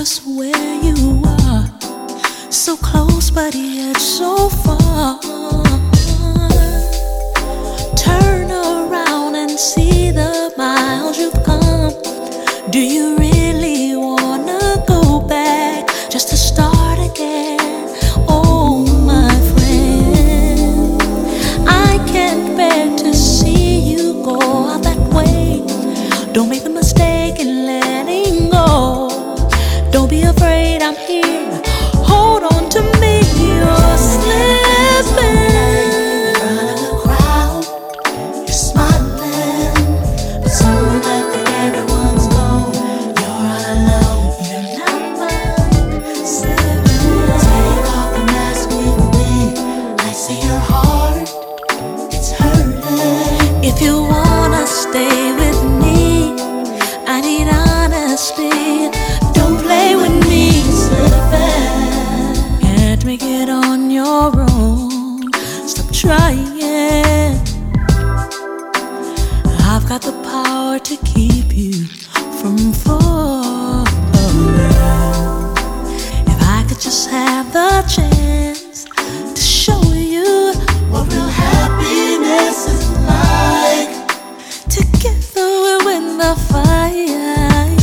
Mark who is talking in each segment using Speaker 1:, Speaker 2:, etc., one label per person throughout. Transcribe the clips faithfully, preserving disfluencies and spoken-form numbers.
Speaker 1: just where you are, so close but yet so far. Turn around and see the miles you've come. Do you really wanna go back just to start again? Oh my friend, I can't bear to see you go out that way. Don't make the mistake in letting go. Don't be afraid, I'm here. Hold on to me, you're slipping. In front of the crowd, you're smiling, but soon after everyone's gone, you're all alone. You're not mine, slipping. Take off the mask with me. I see your heart, it's hurting. If you wanna stay with me, I need honesty. Don't play with me, slipping. Can't make it on your own. Stop trying. I've got the power to keep you from falling. If I could just have the chance to show you what real happiness is like. Together we'll win the fight.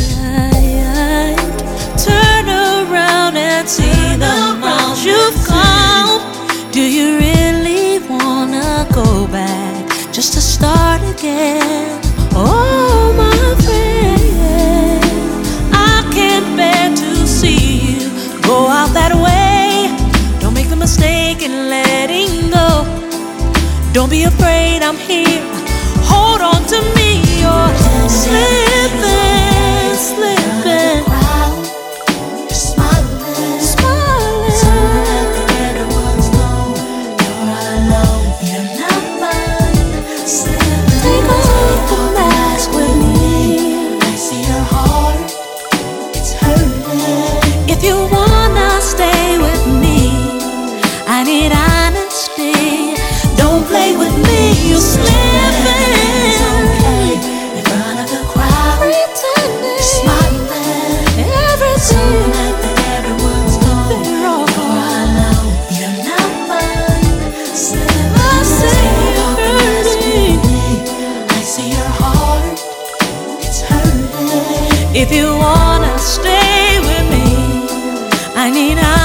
Speaker 1: Turn around and see the miles you've come. Do you really wanna go back just to start again? Oh my friend, I can't bear to see you go out that way. Don't make the mistake in letting go. Don't be afraid, I'm here. Hold on to me, you're slipping, slipping. You're smiling, smiling. Soon after everyone's gone, you're all alone. You're not mine, slipping. Take off the mask with me. I see your heart, it's hurting. If you wanna stay with me, I need honesty. Don't play with me, you're slipping. In front of the crowd, pretending, you're smiling. Everything after everyone's gone, you're all alone. You're not mine, slipping. I see you hurting. I see your heart, it's hurting. If you wanna stay with me, I need